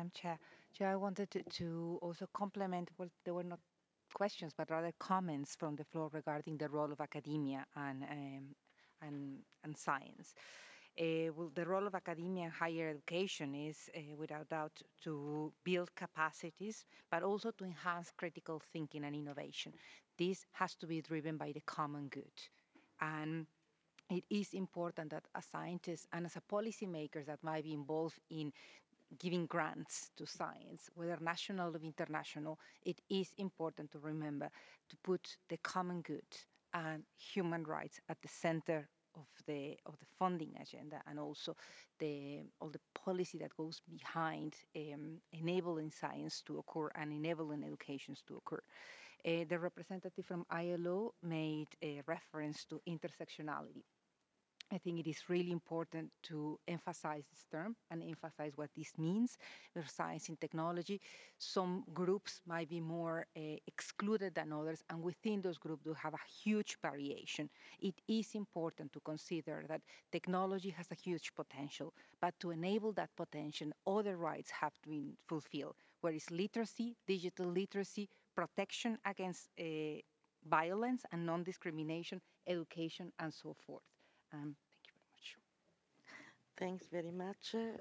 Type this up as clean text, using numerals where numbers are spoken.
Madam Chair. Chair, I wanted to also complement, well, there were not questions, but rather comments from the floor regarding the role of academia and science. Well, the role of academia and higher education is, without doubt, to build capacities, but also to enhance critical thinking and innovation. This has to be driven by the common good. And it is important that as scientists and as a policymakers that might be involved in giving grants to science, whether national or international, it is important to remember to put the common good and human rights at the center of the funding agenda, and also all the policy that goes behind enabling science to occur and enabling educations to occur. The representative from ILO made a reference to intersectionality. I think it is really important to emphasize this term and emphasize what this means for science and technology. Some groups might be more excluded than others, and within those groups do have a huge variation. It is important to consider that technology has a huge potential, but to enable that potential, other rights have to be fulfilled, where is literacy, digital literacy, protection against violence and non-discrimination, education, and so forth. Thank you very much. Thanks very much.